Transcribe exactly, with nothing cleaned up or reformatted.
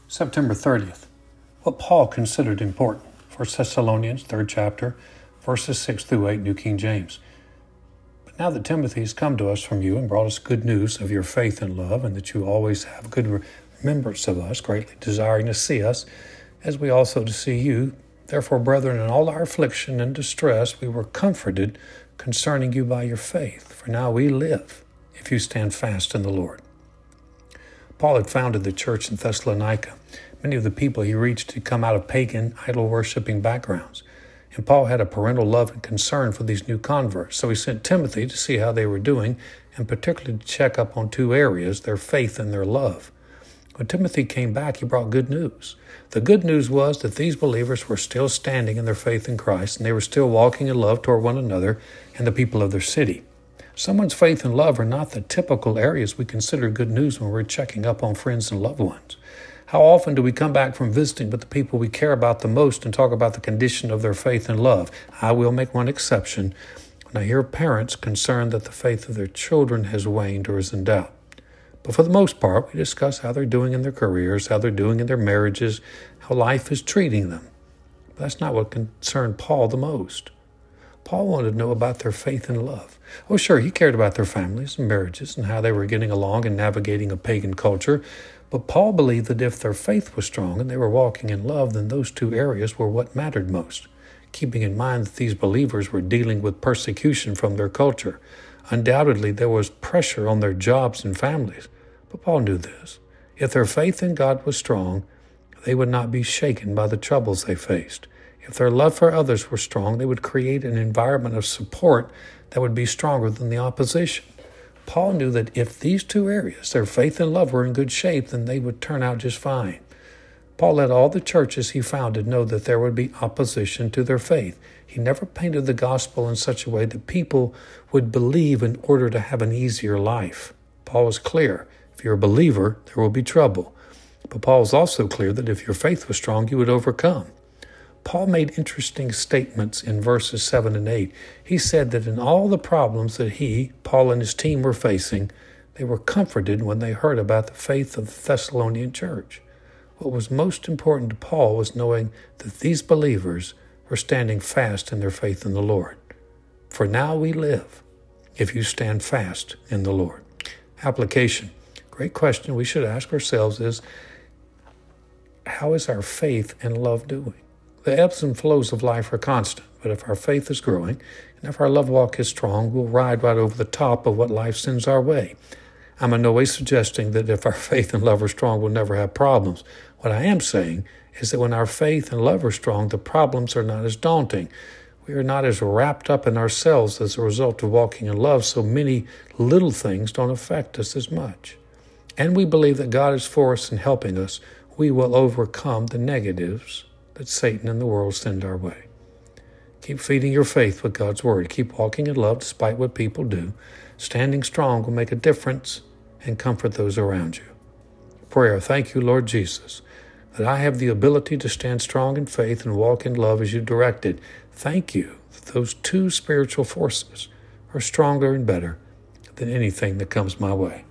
September thirtieth. What Paul considered important. First Thessalonians, third chapter, verses six through eight, New King James. But now that Timothy has come to us from you and brought us good news of your faith and love, and that you always have good remembrance of us, greatly desiring to see us, as we also to see you, therefore, brethren, in all our affliction and distress, we were comforted concerning you by your faith. For now we live, if you stand fast in the Lord. Paul had founded the church in Thessalonica. Many of the people he reached had come out of pagan, idol-worshipping backgrounds. And Paul had a parental love and concern for these new converts. So he sent Timothy to see how they were doing, and particularly to check up on two areas, their faith and their love. When Timothy came back, he brought good news. The good news was that these believers were still standing in their faith in Christ, and they were still walking in love toward one another and the people of their city. Someone's faith and love are not the typical areas we consider good news when we're checking up on friends and loved ones. How often do we come back from visiting with the people we care about the most and talk about the condition of their faith and love? I will make one exception when I hear parents concerned that the faith of their children has waned or is in doubt. But for the most part, we discuss how they're doing in their careers, how they're doing in their marriages, how life is treating them. But that's not what concerned Paul the most. Paul wanted to know about their faith and love. Oh, sure, he cared about their families and marriages and how they were getting along and navigating a pagan culture. But Paul believed that if their faith was strong and they were walking in love, then those two areas were what mattered most, keeping in mind that these believers were dealing with persecution from their culture. Undoubtedly, there was pressure on their jobs and families. But Paul knew this. If their faith in God was strong, they would not be shaken by the troubles they faced. If their love for others were strong, they would create an environment of support that would be stronger than the opposition. Paul knew that if these two areas, their faith and love, were in good shape, then they would turn out just fine. Paul let all the churches he founded know that there would be opposition to their faith. He never painted the gospel in such a way that people would believe in order to have an easier life. Paul was clear. If you're a believer, there will be trouble. But Paul was also clear that if your faith was strong, you would overcome. Paul made interesting statements in verses seven and eight. He said that in all the problems that he, Paul, and his team were facing, they were comforted when they heard about the faith of the Thessalonian church. What was most important to Paul was knowing that these believers were standing fast in their faith in the Lord. For now we live, if you stand fast in the Lord. Application. Great question we should ask ourselves is, how is our faith and love doing? The ebbs and flows of life are constant, but if our faith is growing, and if our love walk is strong, we'll ride right over the top of what life sends our way. I'm in no way suggesting that if our faith and love are strong, we'll never have problems. What I am saying is that when our faith and love are strong, the problems are not as daunting. We are not as wrapped up in ourselves as a result of walking in love, so many little things don't affect us as much. And we believe that God is for us and helping us. We will overcome the negatives that Satan and the world send our way. Keep feeding your faith with God's word. Keep walking in love despite what people do. Standing strong will make a difference and comfort those around you. Prayer. Thank you, Lord Jesus, that I have the ability to stand strong in faith and walk in love as you directed. Thank you that those two spiritual forces are stronger and better than anything that comes my way.